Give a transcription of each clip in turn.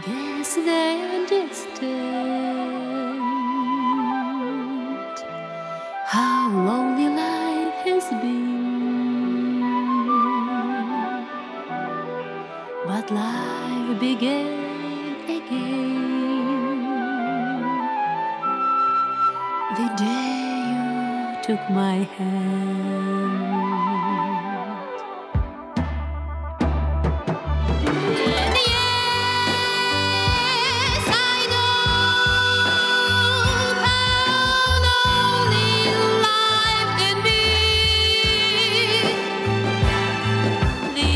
Guess they understand how lonely life has been. But life began again the day you took my hand. Yes, I know how lonely life can be. The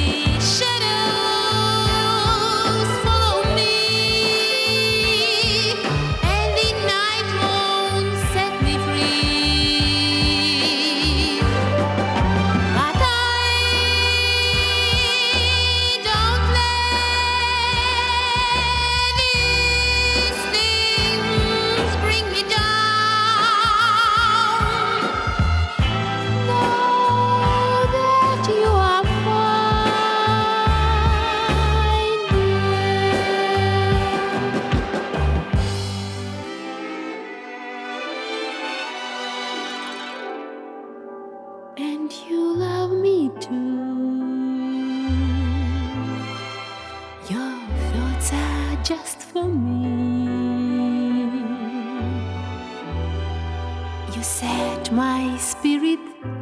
shadows follow me, and the night won't set me free. But I don't let these things bring me down. Know that you are mine, dear. And you love me too. Your thoughts are just for me. You set my spirit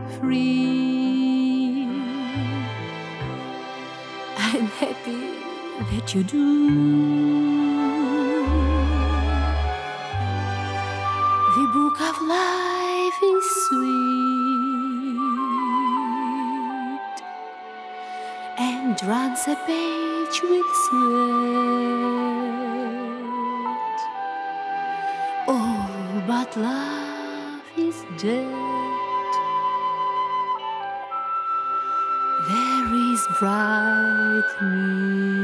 free. I'm happy that you do. The book of life is sweet and runs a page with sweat. Oh, but love is dead. There is bright news.